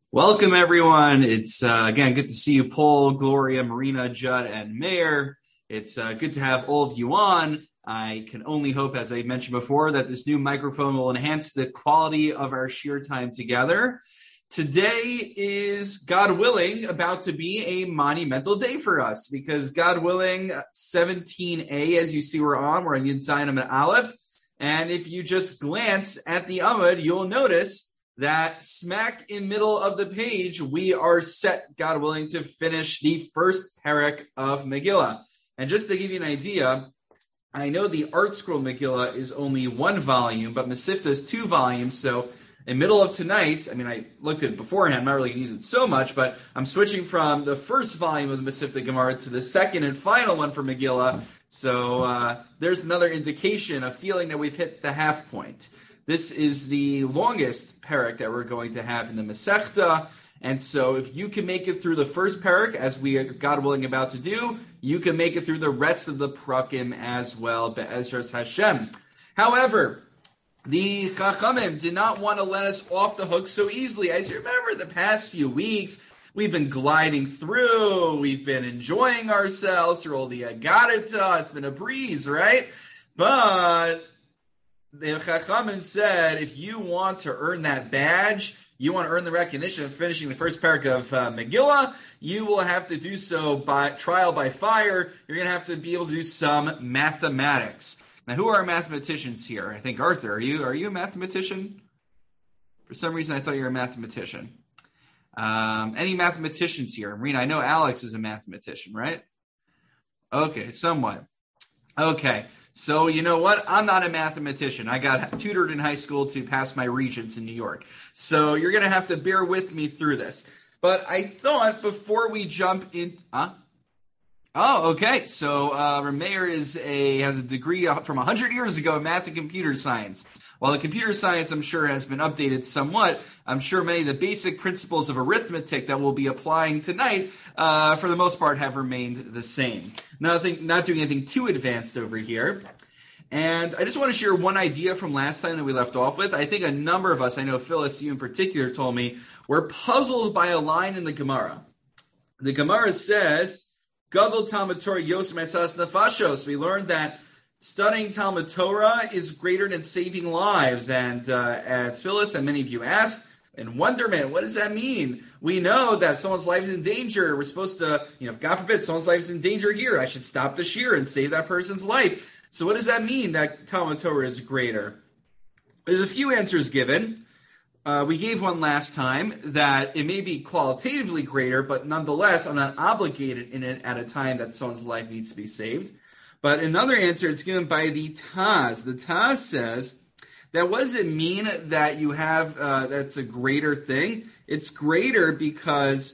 Welcome, everyone. It's again good to see you, Paul, Gloria, Marina, Judd, and Mayor. It's good to have all of you on. I can only hope, as I mentioned before, that this new microphone will enhance the quality of our sheer time together. Today is, God willing, about to be a monumental day for us because, God willing, 17a, as you see, we're on Yud Zayin Amud Aleph. And if you just glance at the Amud, you'll notice that smack in middle of the page, we are set, God willing, to finish the first parak of Megillah. And just to give you an idea, I know the Art Scroll Megillah is only one volume, but Mesivta is 2 volumes. So in middle of tonight, I looked at it beforehand, I'm not really going to use it so much, but I'm switching from the first volume of the Mesivta Gemara to the second and final one for Megillah. So there's another indication, a feeling that we've hit the half point. This is the longest parak that we're going to have in the Masechta, and so if you can make it through the first parak, as we are, God willing, about to do, you can make it through the rest of the prakim as well, Be'ezras Hashem. However, the Chachamim did not want to let us off the hook so easily. As you remember, the past few weeks, we've been gliding through, we've been enjoying ourselves through all the Agadita, it's been a breeze, right? But the Chachamim said, if you want to earn that badge, you want to earn the recognition of finishing the first parak of Megillah, you will have to do so by trial by fire. You're going to have to be able to do some mathematics. Now, who are mathematicians here? I think Arthur, are you a mathematician? For some reason, I thought you were a mathematician. Any mathematicians here? Marina, I know Alex is a mathematician, right? Okay, somewhat. Okay. So you know what? I'm not a mathematician. I got tutored in high school to pass my regents in New York. So you're going to have to bear with me through this. But I thought before we jump in... Oh, okay. So Rameir has a degree from 100 years ago in math and computer science. While the computer science, I'm sure, has been updated somewhat, I'm sure many of the basic principles of arithmetic that we'll be applying tonight, for the most part, have remained the same. Not doing anything too advanced over here. And I just want to share one idea from last time that we left off with. I think a number of us, I know Phyllis, you in particular, told me, were puzzled by a line in the Gemara. The Gemara says, Gadol Talmud Torah Yosem Etzas Nefashos. We learned that studying Talmud Torah is greater than saving lives. And as Phyllis and many of you asked, in wonderment, what does that mean? We know that if someone's life is in danger, we're supposed to, if God forbid someone's life is in danger here, I should stop the shear and save that person's life. So what does that mean that Talmud Torah is greater? There's a few answers given. We gave one last time that it may be qualitatively greater, but nonetheless, I'm not obligated in it at a time that someone's life needs to be saved. But another answer, it's given by the Taz. The Taz says that what does it mean that you have, that's a greater thing? It's greater because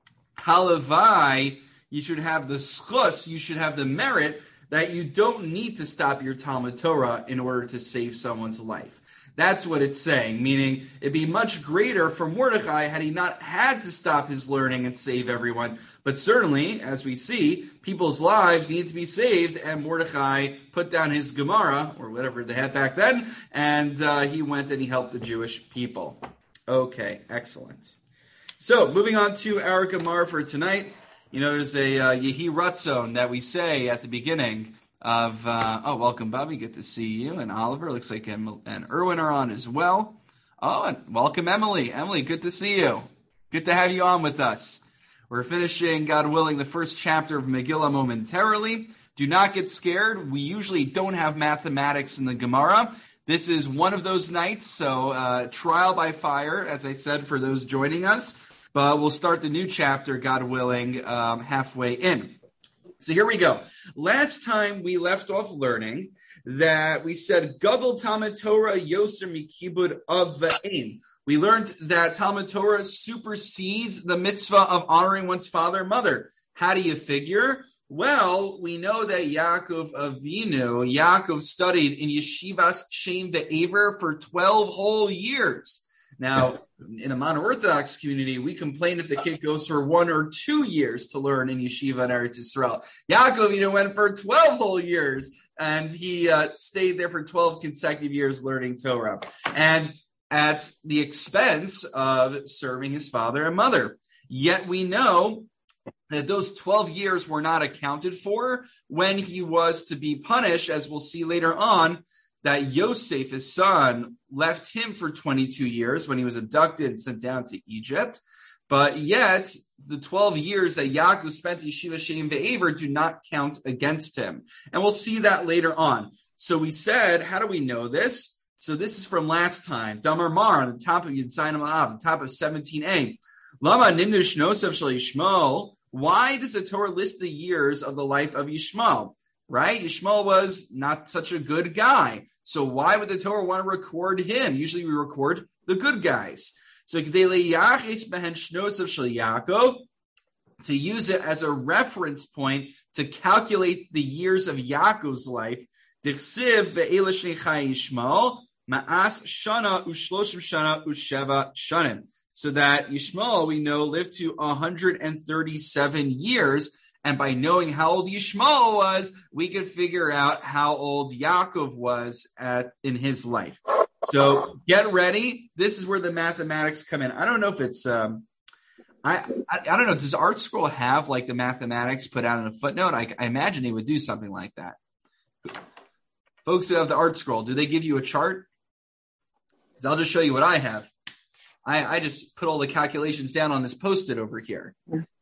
halavai, you should have the schus, you should have the merit that you don't need to stop your Talmud Torah in order to save someone's life. That's what it's saying, meaning it'd be much greater for Mordechai had he not had to stop his learning and save everyone. But certainly, as we see, people's lives need to be saved, and Mordechai put down his Gemara, or whatever they had back then, and he went and he helped the Jewish people. Okay, excellent. So, moving on to our Gemara for tonight. There's a Yehi Ratzon that we say at the beginning of, welcome, Bobby. Good to see you. And Oliver, looks like and Erwin are on as well. Oh, and welcome, Emily. Emily, good to see you. Good to have you on with us. We're finishing, God willing, the first chapter of Megillah momentarily. Do not get scared. We usually don't have mathematics in the Gemara. This is one of those nights, so trial by fire, as I said, for those joining us. But we'll start the new chapter, God willing, halfway in. So here we go. Last time we left off learning that we said, Gadol Talmud Torah Yoser Mikibud Avain. We learned that Talmud Torah supersedes the mitzvah of honoring one's father and mother. How do you figure? Well, we know that Yaakov studied in Yeshivas Shem Ve'aver for 12 whole years. Now, in a mono-Orthodox community, we complain if the kid goes for 1 or 2 years to learn in yeshiva in Eretz Yisrael. Yaakov, went for 12 whole years, and he stayed there for 12 consecutive years learning Torah. And at the expense of serving his father and mother. Yet we know that those 12 years were not accounted for when he was to be punished, as we'll see later on, that Yosef, his son, left him for 22 years when he was abducted and sent down to Egypt. But yet, the 12 years that Yaakov spent in Yeshiva Shem Ve'aver do not count against him. And we'll see that later on. So we said, how do we know this? So this is from last time. Damar Mar, on the top of Yitzayin Ma'av, the top of 17a. Lama Nimnu Shnosav Shel Yishmael. Why does the Torah list the years of the life of Yishmael? Right? Yishmael was not such a good guy. So why would the Torah want to record him? Usually we record the good guys. So to use it as a reference point to calculate the years of Yaakov's life, so that Yishmael, we know, lived to 137 years. And by knowing how old Yishmael was, we could figure out how old Yaakov was in his life. So get ready. This is where the mathematics come in. I don't know if it's, I don't know. Does Art Scroll have like the mathematics put out in a footnote? I imagine they would do something like that. Folks who have the Art Scroll, do they give you a chart? Because I'll just show you what I have. I just put all the calculations down on this Post-it over here.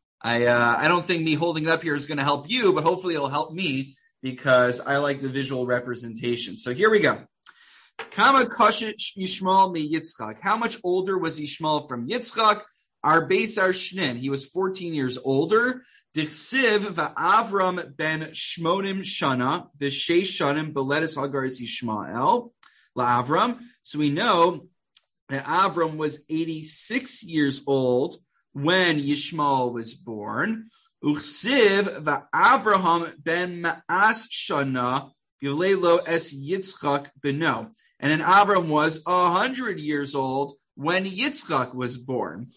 I don't think me holding it up here is going to help you, but hopefully it'll help me because I like the visual representation. So here we go. Kama kashit Yishmael mi Yitzchak. How much older was Yishmael from Yitzchak? Arbeisar Shnin. He was 14 years older. Dichsiv va'Avram ben Shmonim Shana v'Sheish Shanim beletis hagaris Yishmael la'Avram. So we know that Avram was 86 years old when Yishmael was born. Uchsiv va'Avraham ben Ma'as Shana Yulelo es Yitzchak beno. And then Avram was 100 years old when Yitzchak was born.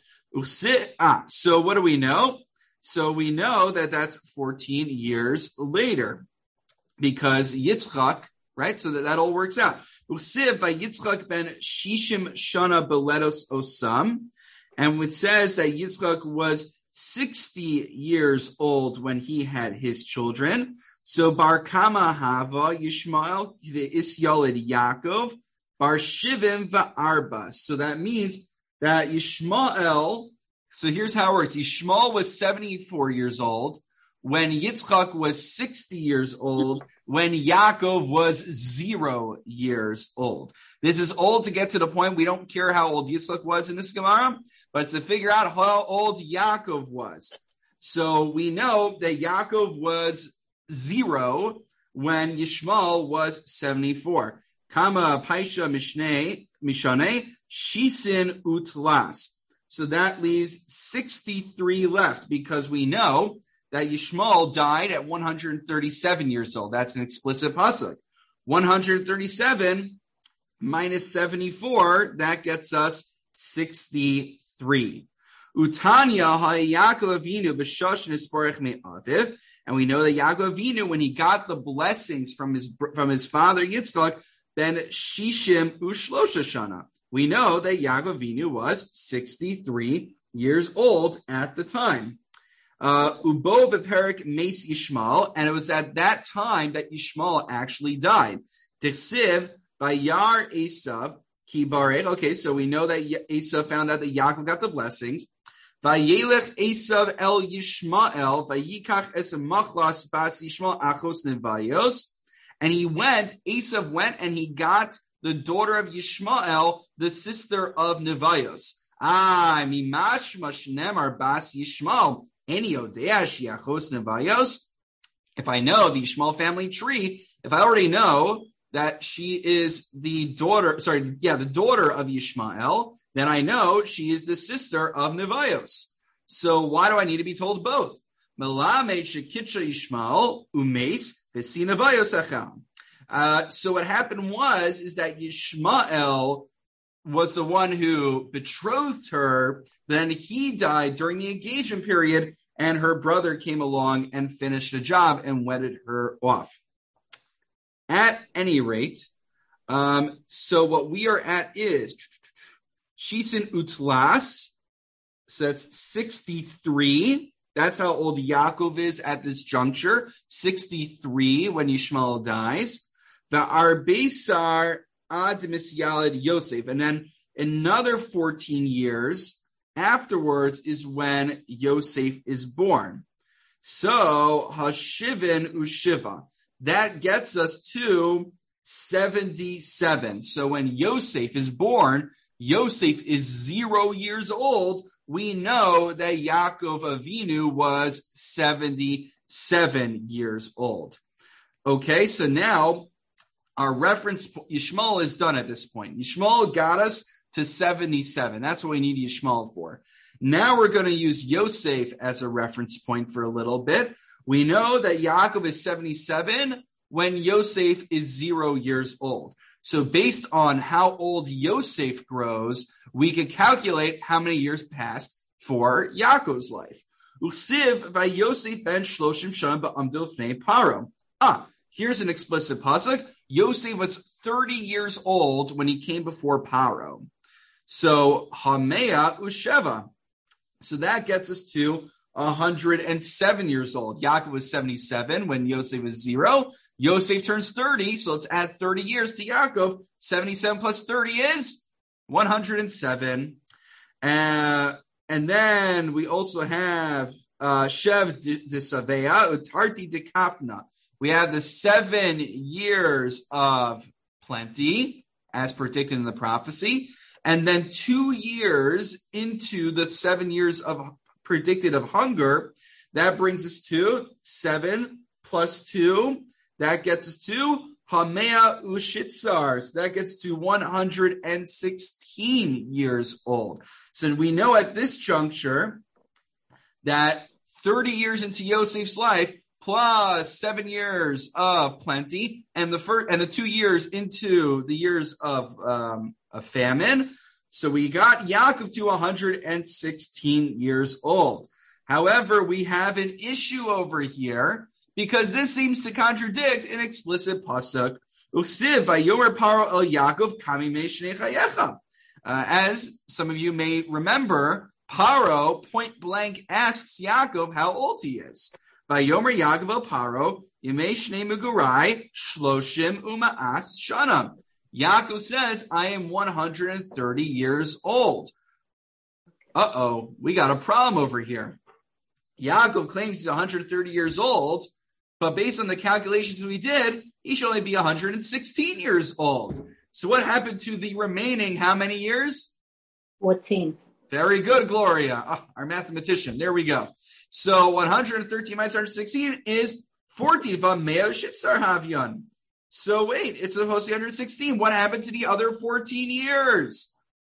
So what do we know? So we know that that's 14 years later because Yitzchak, right? So that all works out. Usiv Yitzchak ben Shishim Shana Beletos Osam. And it says that Yitzchak was 60 years old when he had his children. So Bar Kama Hava Yishmael Isyalid Yaakov Bar Shivim Va'arba. So that means that Yishmael, so here's how it works. Yishmael was 74 years old when Yitzchak was 60 years old, when Yaakov was 0 years old. This is old to get to the point. We don't care how old Yitzchak was in this Gemara, but it's to figure out how old Yaakov was. So we know that Yaakov was 0 when Yishmael was 74. Kama Paisha Mishane Shisin Utlas. So that leaves 63 left because we know that Yishmael died at 137 years old. That's an explicit pasuk. 137 minus 74, that gets us 63. Utanya Yaakov Avinu b'shosh nisparech me'aviv, and we know that Yaakov Avinu, when he got the blessings from his father Yitzchak, ben shishim ushlosha shana. We know that Yaakov Avinu was 63 years old at the time. Ubo beperik meis Yishmael, and it was at that time that Yishmael actually died. Dichsiv bayar Esav ki barech. Okay, so we know that Esav found out that Yaakov got the blessings. Vayelech Esav el Yishmael vayikach es machlas bas Yishmael achos nevayos, and Esav went and he got the daughter of Yishmael, the sister of Nevayos. Mimash mashnemar bas Yishmael. If I know the Yishmael family tree, if I already know that she is the daughter of Yishmael, then I know she is the sister of Nevayos. So why do I need to be told both? So what happened is that Yishmael was the one who betrothed her, then he died during the engagement period, and her brother came along and finished the job and wedded her off. At any rate, so what we are at is Shisin Utlas, so that's 63. That's how old Yaakov is at this juncture, 63 when Yishmael dies. The Arbesar Ad Misyalad Yosef, and then another 14 years afterwards is when Yosef is born. So Hashivin Ushiva, that gets us to 77. So when Yosef is born, Yosef is 0 years old. We know that Yaakov Avinu was 77 years old. Okay, so now our reference, Yishmael is done at this point. Yishmael got us to 77. That's what we need Yishmael for. Now we're going to use Yosef as a reference point for a little bit. We know that Yaakov is 77 when Yosef is 0 years old. So based on how old Yosef grows, we can calculate how many years passed for Yaakov's life. Usiv by Yosef ben Shloshim Shana ba'amdo fnei Paro. Here's an explicit pasuk. Yosef was 30 years old when he came before Paro. So Hamea Usheva. So that gets us to 107 years old. Yaakov was 77 when Yosef was 0. Yosef turns 30, so let's add 30 years to Yaakov. 77 plus 30 is 107. And then we also have Shev de Savea, Utarti de Kafna. We have the 7 years of plenty, as predicted in the prophecy. And then 2 years into the 7 years of predicted of hunger, that brings us to 7 plus 2. That gets us to Hamea Ushitzar. So that gets to 116 years old. So we know at this juncture that 30 years into Yosef's life plus 7 years of plenty and the 2 years into the years of a famine. So we got Yaakov to 116 years old. However, we have an issue over here because this seems to contradict an explicit pasuk. Uksiv vayomer Paro el Yaakov kami me shnei chayecha. As some of you may remember, Paro point blank asks Yaakov how old he is. Vayomer Yaakov el Paro yemei shnei megurai shloshim uma'as shana. Yaakov says, I am 130 years old. We got a problem over here. Yaakov claims he's 130 years old, but based on the calculations we did, he should only be 116 years old. So what happened to the remaining how many years? 14. Very good, Gloria. Our mathematician. There we go. So 113 minus 116 is 14. So wait, it's supposed to be 116. What happened to the other 14 years?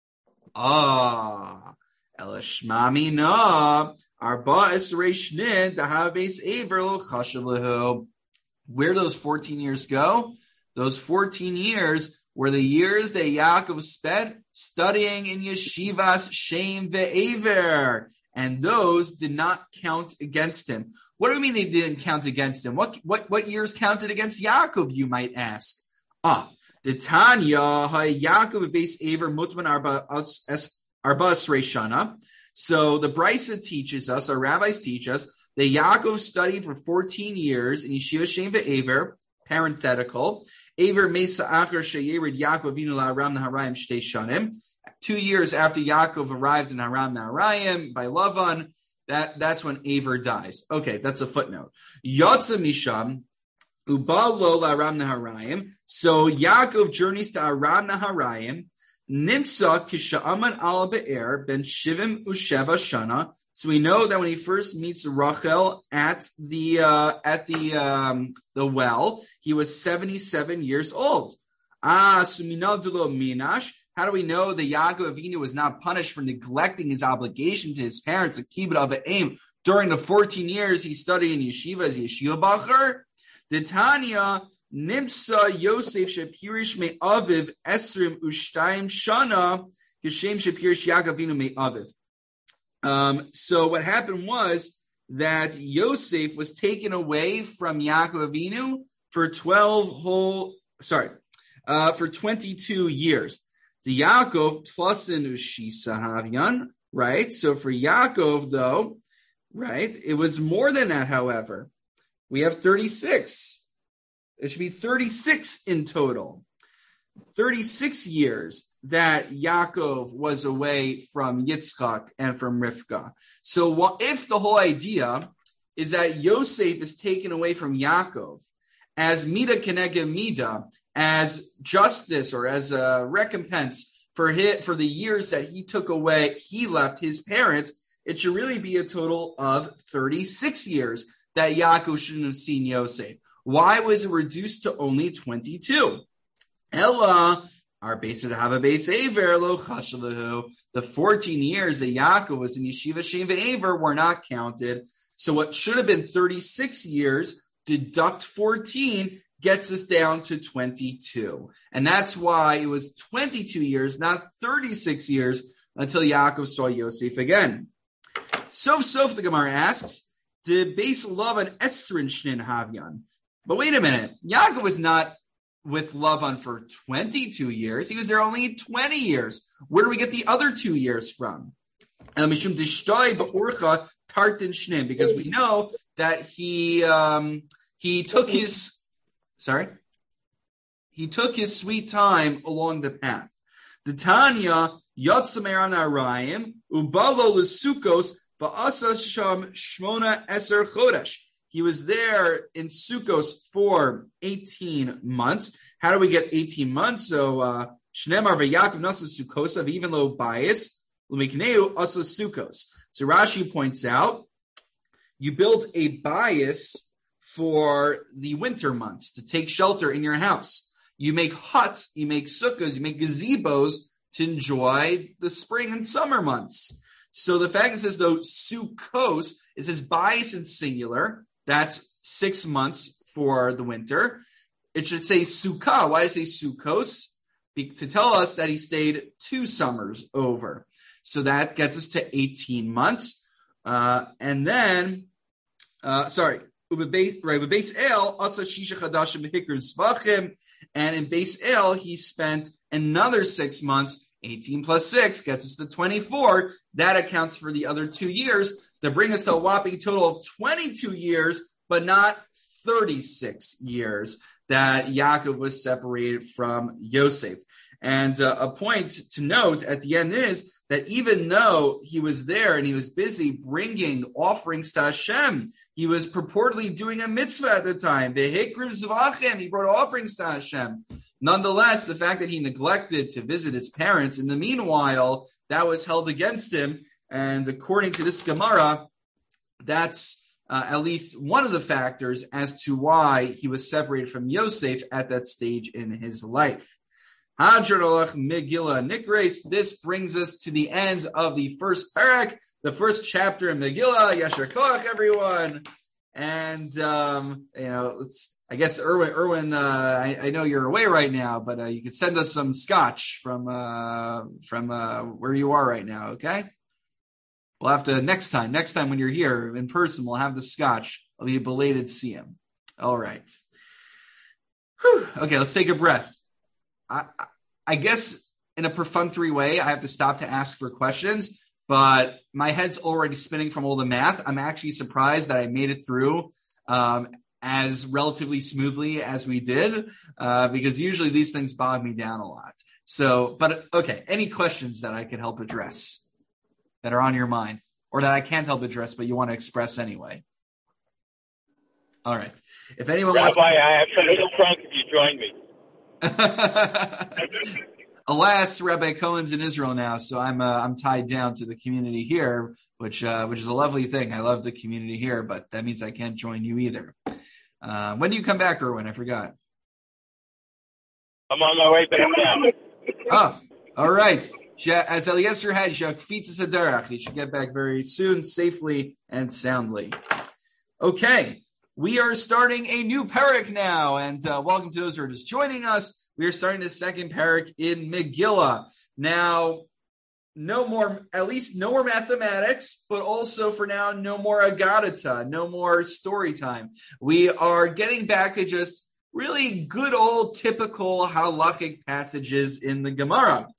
Elishmami na arba esrei shnin dahabes aver lo chashav lehu. Where those 14 years go? Those 14 years were the years that Yaakov spent studying in yeshivas Shem ve'aver, and those did not count against him. What do you mean they didn't count against him? What years counted against Yaakov, you might ask? The Tanya Yaakov base Aver Mutman Arba Asrei Shana. So the Brisa teaches us, our rabbis teach us, that Yaakov studied for 14 years in Yeshiva Shem ve'Aver, parenthetical. Aver Mesa Acher Sheyerid Yaakov Avinu LaHaram Naharayim Shtei Shanim. 2 years after Yaakov arrived in Haram Naharayim by Lavan, that's when Aver dies. Okay, that's a footnote. Yotza Misham Ubal Lo LaHaram Naharayim. So Yaakov journeys to Haram Naharayim. Nimsa Kisha'aman Al Be'er Ben Shivim Usheva Shana. So we know that when he first meets Rachel at the well, he was 77 years old. Suminal Dulo Minash. How do we know that Yaakov Avinu was not punished for neglecting his obligation to his parents at Kibbutz Avim during the 14 years he studied in yeshiva as yeshiva bacher? The Tanya Nimsa Yosef Shepirish Me Aviv Esrim Ushtaim Shana Geshem Shepirish Yaakov Avinu Me Aviv. So what happened was that Yosef was taken away from Yaakov Avinu for 22 years. The Yaakov tlasin ushisa havyan, right? So for Yaakov, though, right, it was more than that, however. We have 36. It should be 36 in total. 36 years that Yaakov was away from Yitzchak and from Rivka. So if the whole idea is that Yosef is taken away from Yaakov as Mida Keneged Mida, as justice or as a recompense for the years that he took away, he left his parents, it should really be a total of 36 years that Yaakov shouldn't have seen Yosef. Why was it reduced to only 22? Ella, our base to have a base aver lo chashalahu. The 14 years that Yaakov was in yeshiva shem ve'aver were not counted. So what should have been 36 years, deduct 14, gets us down to 22. And that's why it was 22 years, not 36 years, until Yaakov saw Yosef again. So the Gemara asks, did base Lavan esrin shnin havyan? But wait a minute, Yaakov was not with Lavan for 22 years. He was there only 20 years. Where do we get the other 2 years from? Because we know that he took his sweet time along the path. The Tanya Yotzamer Arayim Ubalo Lesukos Va'asa Sham Shmona Eser Chodesh. He was there in Sukkos for 18 months. How do we get 18 months? So Shnemar v'Yaakov nasa Sukkos of even low bias l'mikneu also Sukkos. So Rashi points out you build a bias for the winter months to take shelter in your house. You make huts, you make sukkahs, you make gazebos to enjoy the spring and summer months. So the fact that it says though Sukkos, it says bias in singular. That's 6 months for the winter. It should say Sukkah. Why does it say Sukkos? To tell us that he stayed 2 summers over. So that gets us to 18 months. And then, Beis El, also Shisha Chadashim Hikr Zvachim. And in Beis El, he spent another 6 months. 18 plus 6 gets us to 24. That accounts for the other 2 years to bring us to a whopping total of 22 years, but not 36 years that Yaakov was separated from Yosef. And a point to note at the end is that even though he was there and he was busy bringing offerings to Hashem, he was purportedly doing a mitzvah at the time. He brought offerings to Hashem. Nonetheless, the fact that he neglected to visit his parents, in the meanwhile, that was held against him. And according to this Gemara, that's at least one of the factors as to why he was separated from Yosef at that stage in his life. Megillah Nikres. This brings us to the end of the first parak, the first chapter in Megillah. Yasher Koach, everyone. And I guess Erwin. I know you're away right now, but you could send us some scotch from where you are right now. Okay. We'll have to next time when you're here in person, we'll have the scotch. It'll be a belated siyum. All right. Whew. Okay, let's take a breath. I guess in a perfunctory way, I have to stop to ask for questions, but my head's already spinning from all the math. I'm actually surprised that I made it through as relatively smoothly as we did, because usually these things bog me down a lot. So, but okay, any questions that I could help address that are on your mind or that I can't help address, but you want to express anyway? All right. If anyone Rabbi, I have some little trunk if you join me. Alas, Rabbi Cohen's in Israel now, so I'm tied down to the community here, which is a lovely thing. I love the community here, but that means I can't join you either. When do you come back, Erwin? I forgot. I'm on my way back now. Oh, all right. As Eliezer had, you should get back very soon, safely and soundly. Okay. We are starting a new parak now, and welcome to those who are just joining us. We are starting the second parak in Megillah. Now, no more mathematics, but also for now, no more agadata, no more story time. We are getting back to just really good old typical halachic passages in the Gemara.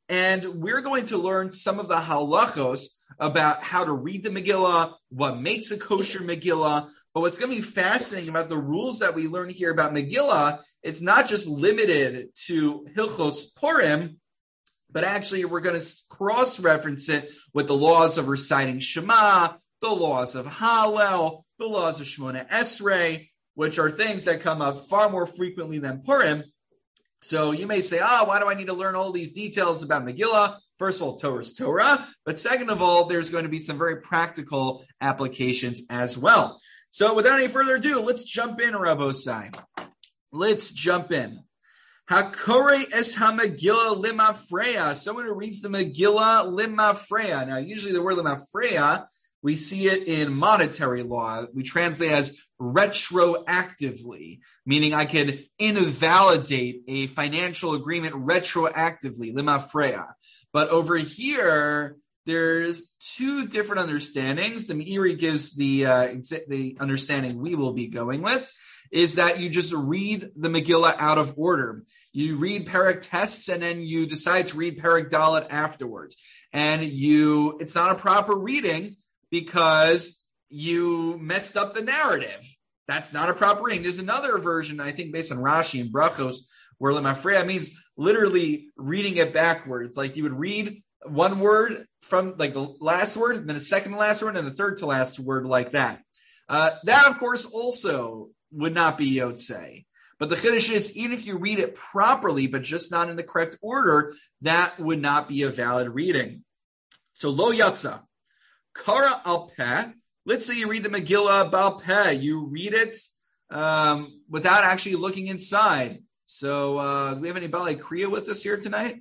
And we're going to learn some of the halachos about how to read the Megillah, what makes a kosher Megillah. But what's going to be fascinating about the rules that we learn here about Megillah, it's not just limited to Hilchos Purim, but actually we're going to cross-reference it with the laws of reciting Shema, the laws of Hallel, the laws of Shemona Esrei, which are things that come up far more frequently than Purim. So you may say, why do I need to learn all these details about Megillah? First of all, Torah is Torah. But second of all, there's going to be some very practical applications as well. So without any further ado, let's jump in, Rabosai. Let's jump in. Hakore es ha-Megillah limafreya. Someone who reads the Megillah limafreya. Now, usually the word limafreya, we see it in monetary law. We translate as retroactively, meaning I could invalidate a financial agreement retroactively, limafreya. But over here, there's two different understandings. The Meiri gives the understanding we will be going with, is that you just read the Megillah out of order. You read Perek Tes, and then you decide to read Perek Dalet afterwards. And it's not a proper reading, because you messed up the narrative. That's not a proper reading. There's another version, I think, based on Rashi and Brachos, where lemafreya means literally reading it backwards. Like you would read one word from like the last word, and then the second to last word, and the third to last word like that. That, of course, also would not be yotzei. But the chiddush is, even if you read it properly, but just not in the correct order, that would not be a valid reading. So lo yatsa. Kara al peh. Let's say you read the Megillah bal peh. You read it without actually looking inside. So do we have any Balei Kriya with us here tonight?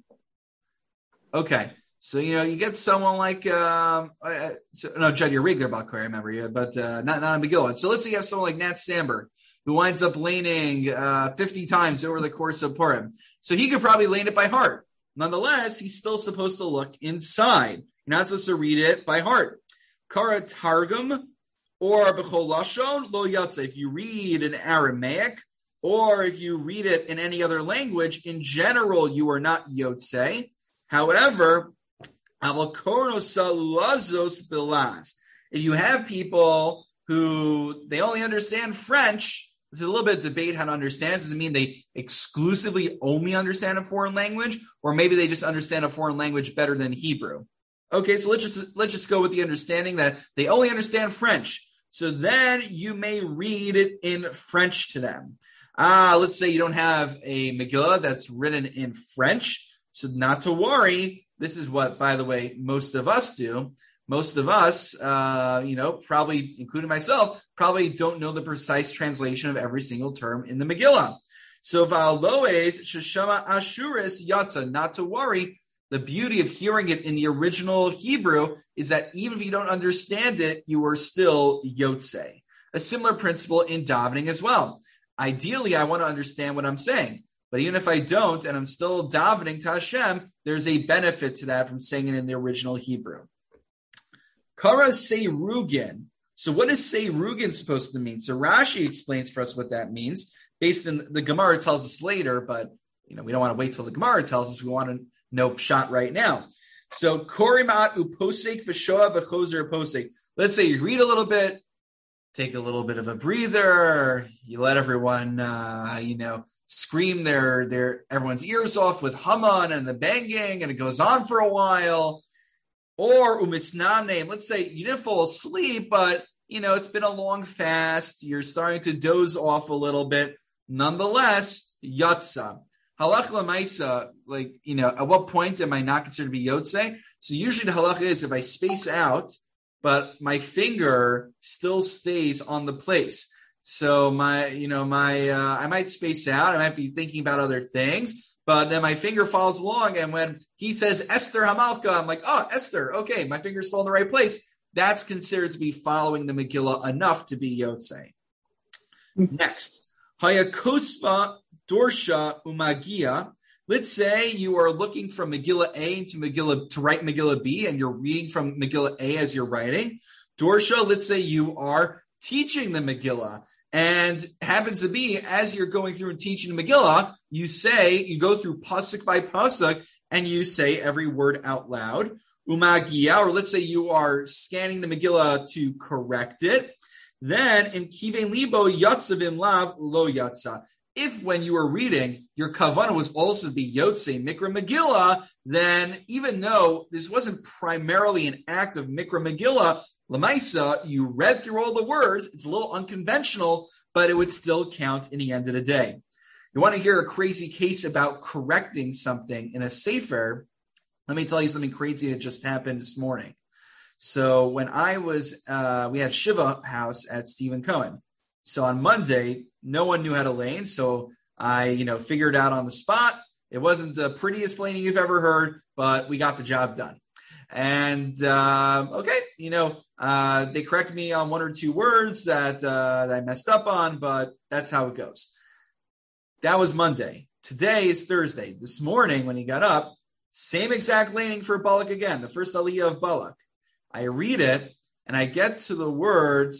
Okay. So, you get someone like, Judd, you're regular Bal Kriya, I remember you, but not a Megillah. So let's say you have someone like Nat Sandberg, who winds up laning 50 times over the course of Purim. So he could probably lane it by heart. Nonetheless, he's still supposed to look inside. You're not supposed to read it by heart. Kara Targum or B'chol Lashon Lo Yatsa. If you read in Aramaic or if you read it in any other language, in general, you are not Yotze. However, if you have people who they only understand French, there's a little bit of debate how to understand. Does it mean they exclusively only understand a foreign language, or maybe they just understand a foreign language better than Hebrew? Okay, so let's just go with the understanding that they only understand French. So then you may read it in French to them. Let's say you don't have a Megillah that's written in French. So not to worry. This is what, by the way, most of us do. Most of us, probably, including myself, probably don't know the precise translation of every single term in the Megillah. So Va'aloes Sheshama Ashuris Yatsa, not to worry. The beauty of hearing it in the original Hebrew is that even if you don't understand it, you are still Yotze. A similar principle in davening as well. Ideally, I want to understand what I'm saying. But even if I don't, and I'm still davening to Hashem, there's a benefit to that from saying it in the original Hebrew. Kara Seirugin. So what is Seirugin supposed to mean? So Rashi explains for us what that means. Based on the Gemara tells us later, but we don't want to wait till the Gemara tells us. We want to know pshat right now. So Korimat uposek v'shoa b'chozer posek. Let's say you read a little bit, take a little bit of a breather. You let everyone, scream everyone's ears off with Haman and the banging, and it goes on for a while. Or umisnane. Let's say you didn't fall asleep, but it's been a long fast. You're starting to doze off a little bit. Nonetheless, yatsa. Halach l'maisa, at what point am I not considered to be yotze? So usually the halacha is if I space out, but my finger still stays on the place. So I might space out. I might be thinking about other things, but then my finger follows along. And when he says Esther Hamalka, I'm like, oh, Esther. Okay, my finger's still in the right place. That's considered to be following the Megillah enough to be yotze. Next, Hayakosva Dorsha Umagia. Let's say you are looking from Megillah A to write Megillah B, and you're reading from Megillah A as you're writing. Dorsha, let's say you are teaching the Megillah, And happens to be, as you're going through and teaching the Megillah, you go through pasuk by pasuk, and you say every word out loud. Umagia, or let's say you are scanning the Megillah to correct it. Then in Kivei Libo Yatzavim Lav Lo Yatza. If when you were reading, your kavanah was also to be Yotze Mikra Megillah, then even though this wasn't primarily an act of Mikra Megillah, Lamaisa, you read through all the words. It's a little unconventional, but it would still count in the end of the day. You want to hear a crazy case about correcting something in a sefer? Let me tell you something crazy that just happened this morning. So when I was, we had Shiva house at Stephen Cohen. So on Monday, no one knew how to lane. So I, figured out on the spot. It wasn't the prettiest laning you've ever heard, but we got the job done. And, they corrected me on one or two words that I messed up on, but that's how it goes. That was Monday. Today is Thursday. This morning, when he got up, same exact laning for Balak again, the first aliyah of Balak. I read it, and I get to the word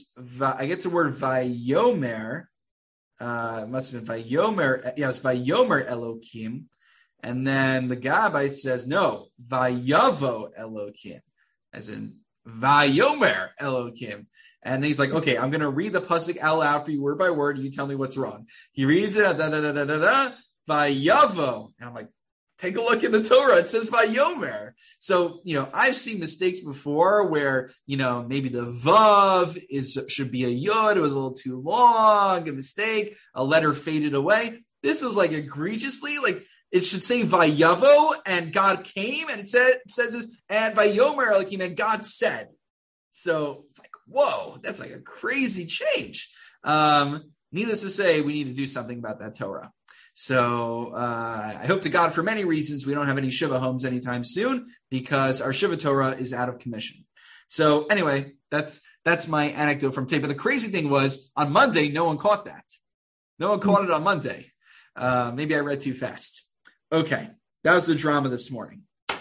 Vayomer. It must have been Vayomer. Yeah, it's Vayomer Elokim. And then the Gabbai says, no, Vayavo Elokim, as in Vayomer Elokim. And he's like, okay, I'm going to read the pasuk out loud for you word by word. You tell me what's wrong. He reads it, Vayavo. And I'm like, take a look in the Torah. It says Vayomer. So, I've seen mistakes before where, maybe the Vav should be a Yod. It was a little too long, a mistake. A letter faded away. This was like egregiously, it should say Vayavo, and God came, and it says this, and Vayomer Elokim, and God said. So it's like, whoa, that's like a crazy change. Needless to say, we need to do something about that Torah. So I hope to God, for many reasons, we don't have any Shiva homes anytime soon, because our Shiva Torah is out of commission. So anyway, that's my anecdote from tape. But the crazy thing was, on Monday, no one caught that. No one caught it on Monday. Maybe I read too fast. Okay, that was the drama this morning.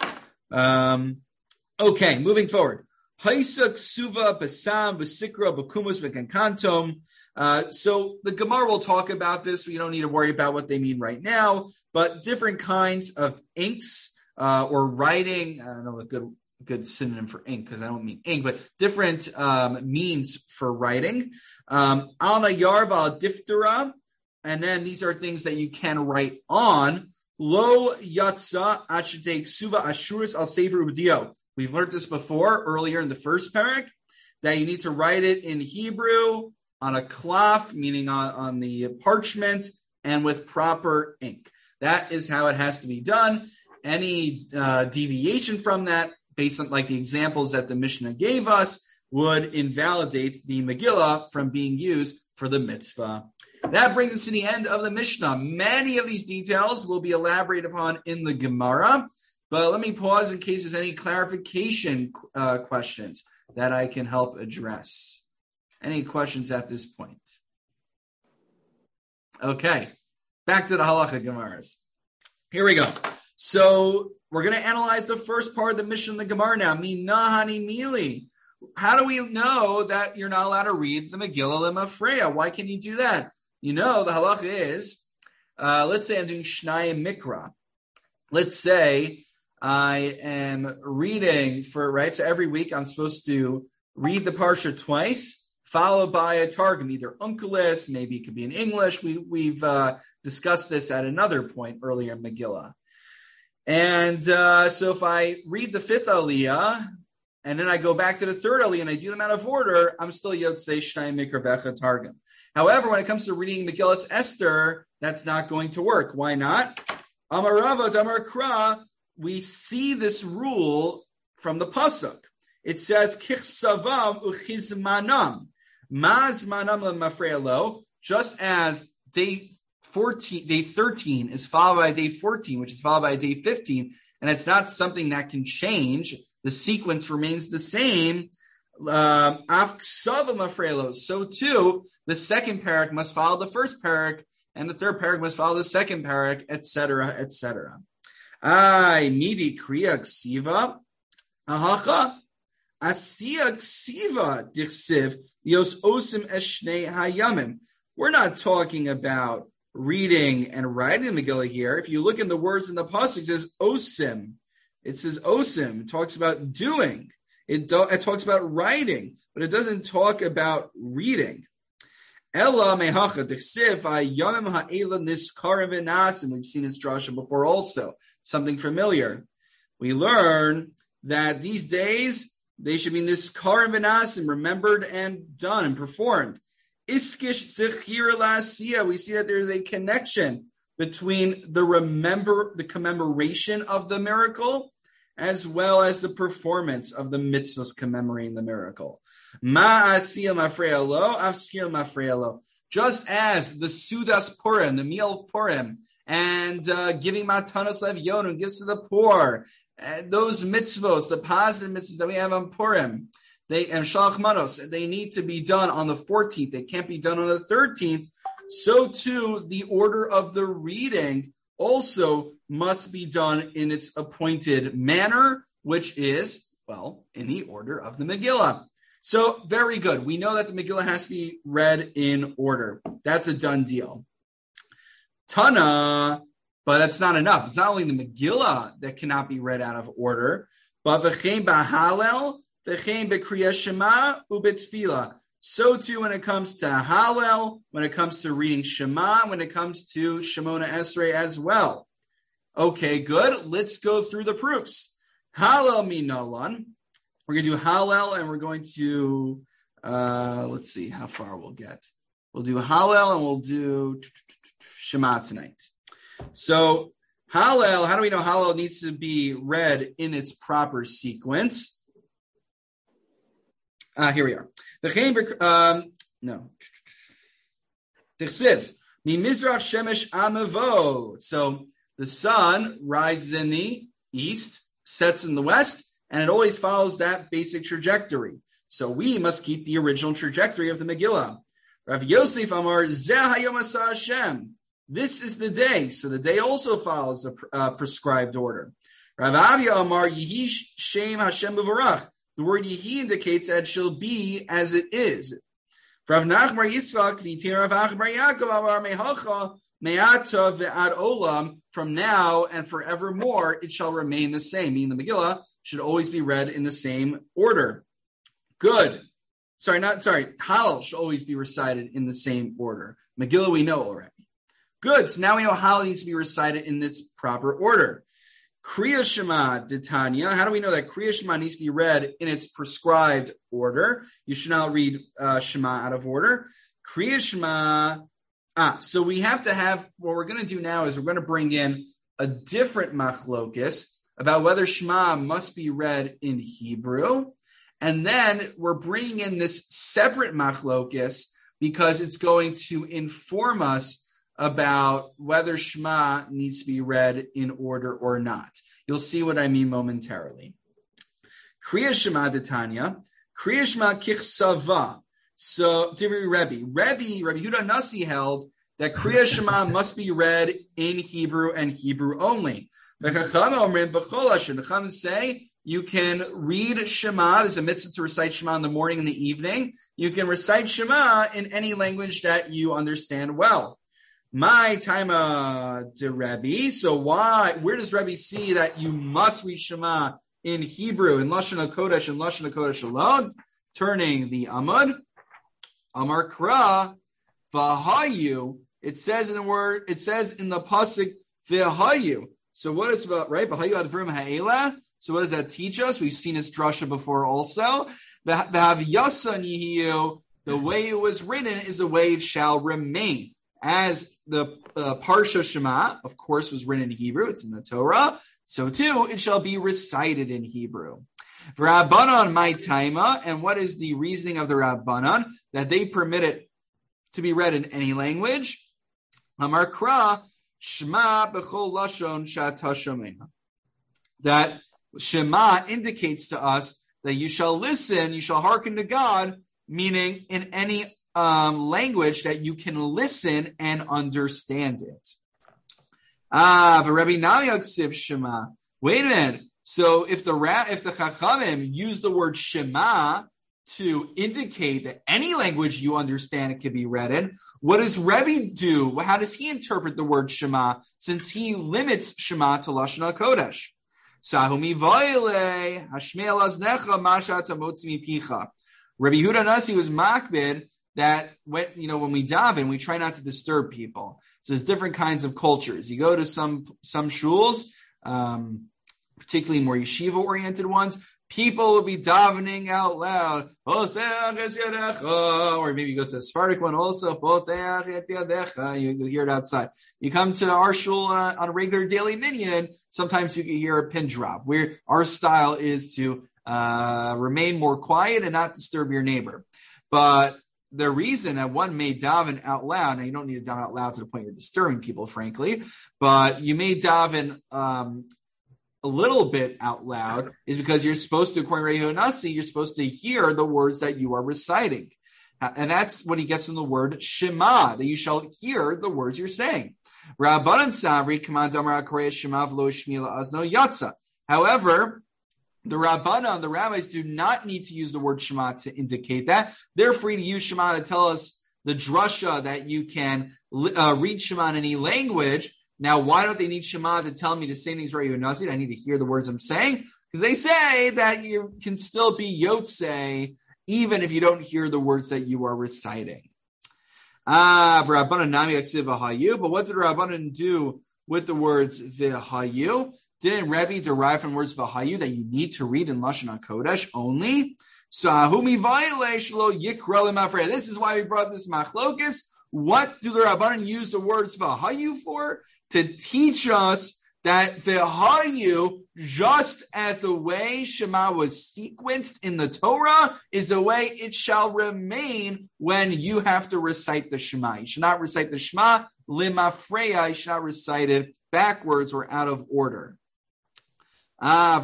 Okay, moving forward. Haisak suva basam basikra bakumus bekankantom. So the Gemara will talk about this. We don't need to worry about what they mean right now, but different kinds of inks or writing. I don't know a good synonym for ink, because I don't mean ink, but different means for writing. Al nayar val diftera, and then these are things that you can write on. Lo yatsa ashitei suva ashuris al sefer u'b'dio. We've learned this before earlier in the first parak, that you need to write it in Hebrew on a cloth, meaning on the parchment, and with proper ink. That is how it has to be done. Any deviation from that, based on like the examples that the Mishnah gave us, would invalidate the Megillah from being used for the mitzvah. That brings us to the end of the Mishnah. Many of these details will be elaborated upon in the Gemara, but let me pause in case there's any clarification questions that I can help address. Any questions at this point? Okay, back to the Halacha Gemaras. Here we go. So we're going to analyze the first part of the Mishnah in the Gemara now. Minahani mili. How do we know that you're not allowed to read the Megillah Lemafreya? Why can you do that? The halacha is, let's say I'm doing Shnayim Mikra. Let's say I am reading so every week I'm supposed to read the Parsha twice, followed by a Targum, either Unkelis, maybe it could be in English. We've discussed this at another point earlier in Megillah. And so if I read the fifth Aliyah, and then I go back to the third Aliyah and I do them out of order, I'm still Yotzei Shnayim Mikra Vecha Targum. However, when it comes to reading Megillas Esther, that's not going to work. Why not? Amar Rava Damar Kra, we see this rule from the Pasuk. It says, Kichsavam uchizmanam. Mazmanam lemafreya, just as day 13 is followed by day 14, which is followed by day 15, and it's not something that can change. The sequence remains the same. So too, the second parak must follow the first parak, and the third parak must follow the second parak, etc., etc. I midi kriya ksiva ahacha asiya ksiva dichsiv yos osim eshnei hayamim. we're not talking about reading and writing the Megillah here. If you look in the words in the pasuk, it says osim. It says osim. It talks about doing. It talks about writing, but it doesn't talk about reading. Ella mehacha dechsiv hayamim ha'ela niskarim v'nasim. We've seen this drasha before also. Something familiar. We learn that these days they should be niskarim v'nasim, remembered and done and performed. Iskish zichir la'asiyah. We see that there is a connection between the commemoration of the miracle as well as the performance of the mitzvahs commemorating the miracle. Ma'asiyah mafrealo, avskil mafrealo. Just as the Sudas Purim, the meal of Purim, and giving matanos le'avyonim, gifts to the poor, those mitzvos, the positive mitzvahs that we have on Purim, and shalach manos, they need to be done on the 14th. They can't be done on the 13th. So too, the order of the reading also must be done in its appointed manner, which is, well, in the order of the Megillah. So, very good. We know that the Megillah has to be read in order. That's a done deal. Tana, but that's not enough. It's not only the Megillah that cannot be read out of order, but v'chein b'halel, v'chein b'kriyas shema, u'b'tfilah. So too when it comes to Hallel, when it comes to reading Shema, when it comes to Shemona Esrei as well. Okay, good. Let's go through the proofs. Hallel minalan. We're going to do Hallel and we're going to, let's see how far we'll get. We'll do Hallel and we'll do Shema tonight. So Hallel, how do we know Hallel needs to be read in its proper sequence? Here we are. No. Tichsiv. Mi mizrach shemesh amavo. So the sun rises in the east, sets in the west, and it always follows that basic trajectory. So we must keep the original trajectory of the Megillah. Rav Yosef Amar, Zeh hayom asa Hashem. This is the day. So the day also follows a prescribed order. Rav Avia Amar, Yehi Shem Hashem B'varach. The word Yehi indicates that it shall be as it is. Rav Nachmar Yitzchak v'Tir Rav Achbar Yaakov Amar Mehacha Me'ata ve'ad Olam. From now and forevermore, it shall remain the same. Meaning the Megillah should always be read in the same order. Good. Hallel should always be recited in the same order. Megillah we know already. Good. So now we know Hallel needs to be recited in its proper order. Kriya Shema D'Tanya. How do we know that Kriya Shema needs to be read in its prescribed order? You should not read Shema out of order. Kriya Shema. So we have to have, what we're going to do now is we're going to bring in a different machlokis about whether Shema must be read in Hebrew. And then we're bringing in this separate machlokis because it's going to inform us about whether Shema needs to be read in order or not. You'll see what I mean momentarily. Kriya Shema D'Tanya, Kriya Shema Kichsava. So, Divri Rebbe Yehuda Nasi held that Kriya Shema must be read in Hebrew and Hebrew only. The Chacham say you can read Shema. There's a mitzvah to recite Shema in the morning and the evening. You can recite Shema in any language that you understand well. My time to Rebbe. So where does Rebbe see that you must read Shema in Hebrew, in Lashon HaKodesh and Lashon HaKodesh alone? Turning the Amud. Amar Kra, V'hayu. It says in the pasuk, V'hayu. So what it's about, right? V'hayu advrim ha'ela. So what does that teach us? We've seen this drasha before also. V'havyasan yihiyu. The way it was written is the way it shall remain. As the Parsha Shema, of course, was written in Hebrew, it's in the Torah, so too it shall be recited in Hebrew. Rabbanon my taima, and what is the reasoning of the Rabbanon? That they permit it to be read in any language. Amar Kra, Shema b'chol lashon shata shomeha. That Shema indicates to us that you shall listen, you shall hearken to God, meaning in any language that you can listen and understand it. But Rabbi Naliaksiv Shema. Wait a minute. So if the Chachamim use the word Shema, to indicate that any language you understand it can be read in. What does Rebbe do? How does he interpret the word Shema, since he limits Shema to Lashon HaKodesh? Rabbi Yehuda Nasi was makbid that when we daven, we try not to disturb people. So there's different kinds of cultures. You go to some shuls, particularly more yeshiva-oriented ones, people will be davening out loud, or maybe you go to a Sephardic one also, you hear it outside. You come to our shul on a regular daily minyan, sometimes you can hear a pin drop, where our style is to remain more quiet and not disturb your neighbor. But the reason that one may daven out loud, and you don't need to daven out loud to the point you're disturbing people, frankly, but you may daven a little bit out loud, is because you're supposed to, according to Rabbi Nasi, you're supposed to hear the words that you are reciting. And that's when he gets in the word Shema, that you shall hear the words you're saying. Rabbanan Savri, Command Amar Korea Shema V'lo Shmila Azno Yatsa. However, the Rabbanan, the rabbis, do not need to use the word Shema to indicate that. They're free to use Shema to tell us the drasha that you can read Shema in any language. Now, why don't they need Shema to tell me to say things right? I need to hear the words I'm saying, because they say that you can still be yotzei even if you don't hear the words that you are reciting. But what did Rabbanan do with the words v'hayu? Didn't Rebbe derive from words v'hayu that you need to read in Lashon HaKodesh only? This is why we brought this machlokus. What do the Rabbanan use the words v'hayu for? To teach us that v'hayu, just as the way Shema was sequenced in the Torah, is the way it shall remain when you have to recite the Shema. You should not recite the Shema limafreya. You should not recite it backwards or out of order. So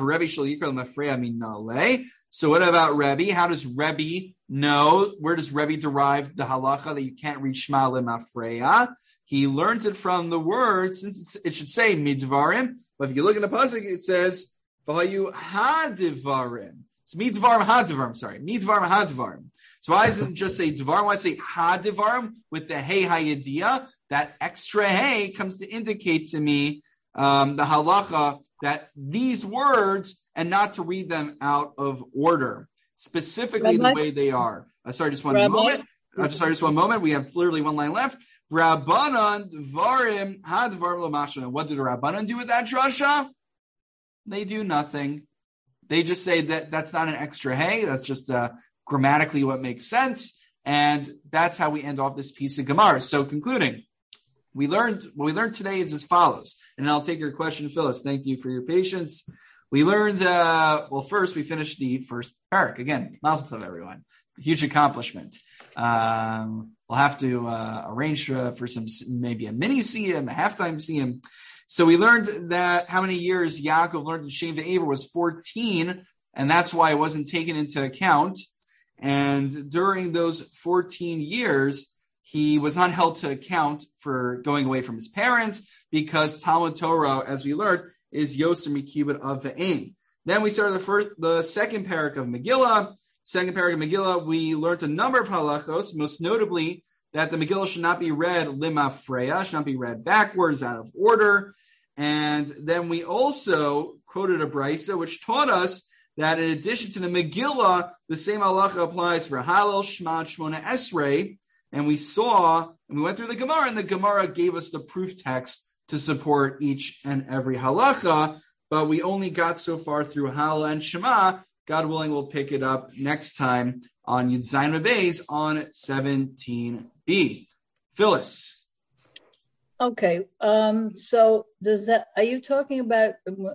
what about Rebbe? How does Rebbe know? Where does Rebbe derive the halacha that you can't read Shema limafreya? He learns it from the words, since it should say midvarim, but if you look at the pasuk, it says v'hayu hadivarim. It's midvarim hadivarim. So why doesn't it just say dvarim? Why does it say hadivarim with the hey hayadia? That extra hey comes to indicate to me the halacha that these words, and not to read them out of order, specifically the way they are. Just one moment. We have literally one line left. Rabbanan dvarim hadvarim l'mashma. What do the Rabbanan do with that drasha? They do nothing. They just say that that's not an extra hey. That's just grammatically what makes sense. And that's how we end off this piece of Gemara. So concluding, what we learned today is as follows. And I'll take your question, Phyllis. Thank you for your patience. We learned, first we finished the first parak. Again, mazel tov, everyone. Huge accomplishment. We'll have to arrange for some, maybe a mini siyum, a halftime siyum. So we learned that how many years Yaakov learned in Shem Ve'ever was 14, and that's why it wasn't taken into account. And during those 14 years, he was not held to account for going away from his parents, because Talmud Torah, as we learned, is Yoser Mikibud of Ve'ein. Then we started the second parak of Megillah. Second parak of Megillah, we learned a number of halachos, most notably that the Megillah should not be read limafreya, should not be read backwards, out of order. And then we also quoted a brisa which taught us that in addition to the Megillah, the same halacha applies for Hallel, Shema, Shmona Esrei. And we went through the Gemara, and the Gemara gave us the proof text to support each and every halacha, but we only got so far through Hallel and Shema. God willing, we'll pick it up next time on Yud Zayin Beis on 17b. Phyllis. Okay. So are you talking about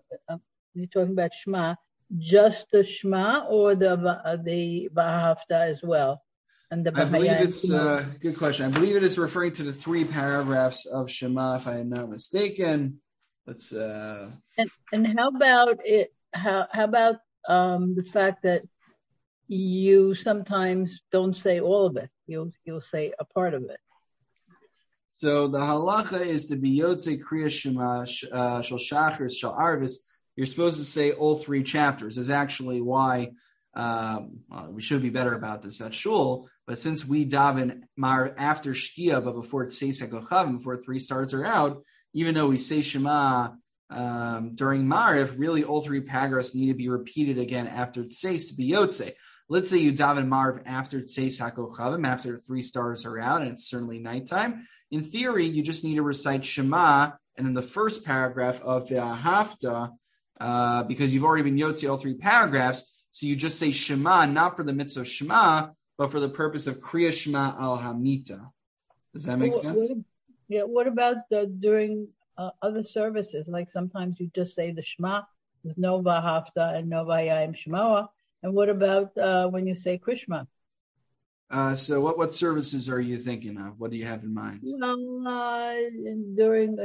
Shema, just the Shema, or the V'ahavta as well? And the I believe it's a good question. I believe it is referring to the 3 paragraphs of Shema, if I am not mistaken. Let's. And how about it? How about the fact that you sometimes don't say all of it? You'll say a part of it. So the halacha is to be Yotze Kriya Shema Shel Shachar Shel Arvis. You're supposed to say all 3 chapters. Is actually why we should be better about this at shul, but since we daven Mar after Shkia, but before Tseis HaKochavim, before 3 stars are out, even though we say Shema during Mariv, really all 3 paragraphs need to be repeated again after Tseis to be Yotze. Let's say you daven Mariv after Tseis HaKochavim, after 3 stars are out, and it's certainly nighttime. In theory, you just need to recite Shema, and in the first paragraph of the Hafta, because you've already been Yotze all 3 paragraphs, so you just say Shema, not for the mitzvah Shema, but for the purpose of Kriya Shema al Hamita. Does that make sense? What about during other services? Like sometimes you just say the Shema, there's no Vahafta and no Vayayim Shemoah. And what about when you say Krishma? So what services are you thinking of? What do you have in mind? Well, during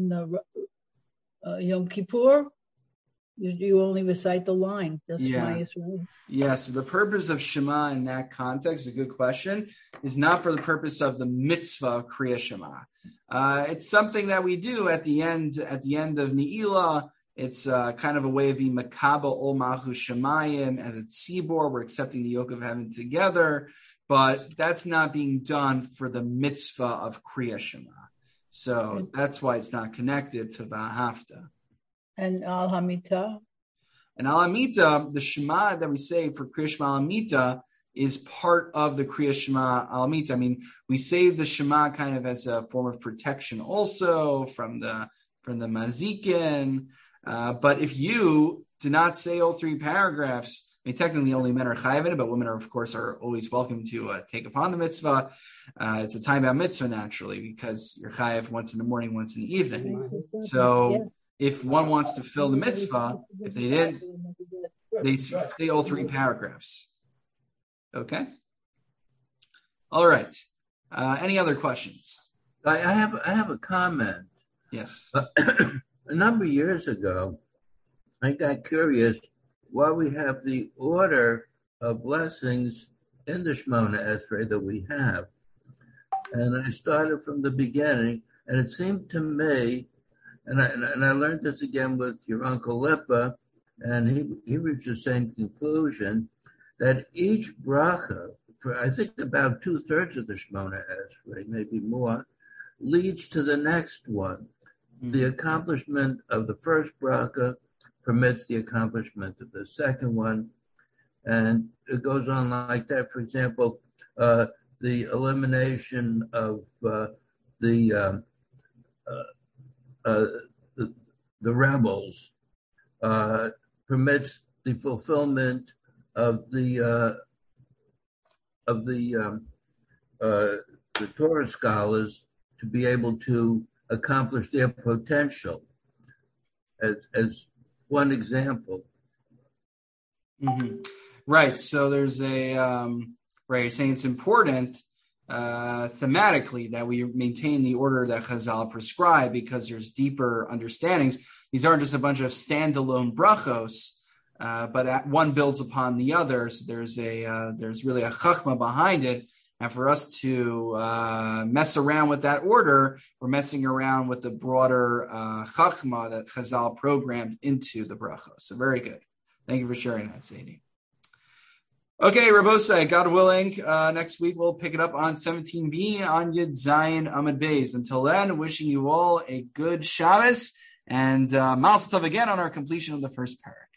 Yom Kippur, you only recite the line. That's Shema Yisrael. Yeah, so the purpose of Shema in that context, a good question, is not for the purpose of the mitzvah Kriya Shema. It's something that we do at the end of Ne'ilah. It's kind of a way of being Makaba Ol Malchus Shemayim as a tzibor. We're accepting the yoke of heaven together, but that's not being done for the mitzvah of Kriya Shema. So that's why it's not connected to Vahafta. And Al Hamita? And Al Hamita, the Shema that we say for Kriya Shema Al Hamita is part of the Kriya Shema Al Hamita. I mean, we say the Shema kind of as a form of protection also from the Mazikin. But if you do not say all 3 paragraphs, I mean, technically only men are chayav in it, but women are, of course, are always welcome to take upon the mitzvah. It's a time-bound mitzvah, naturally, because you're chayav once in the morning, once in the evening. So if one wants to fill the mitzvah, if they didn't, they say all 3 paragraphs. Okay? All right. Any other questions? I have a comment. Yes. A number of years ago, I got curious why we have the order of blessings in the Shemona Esrei that we have. And I started from the beginning, and it seemed to me, and I learned this again with your Uncle Lipa, and he reached the same conclusion, that each bracha, for I think about 2/3 of the Shemona Esrei, maybe more, leads to the next one. The accomplishment of the first bracha permits the accomplishment of the second one. And it goes on like that. For example, the elimination of the rebels permits the fulfillment of the Torah scholars to be able to accomplish their potential, as one example. Mm-hmm. Right. So there's you're saying it's important thematically that we maintain the order that Chazal prescribed because there's deeper understandings. These aren't just a bunch of standalone brachos, but one builds upon the other. So there's really a chachma behind it. And for us to mess around with that order, we're messing around with the broader chachma that Chazal programmed into the bracha. So very good. Thank you for sharing that, Sadie. Okay, Rabosai, God willing, next week we'll pick it up on 17b on Yud Zayin Amud Beis. Until then, wishing you all a good Shabbos and Mazel Tov again on our completion of the first parak.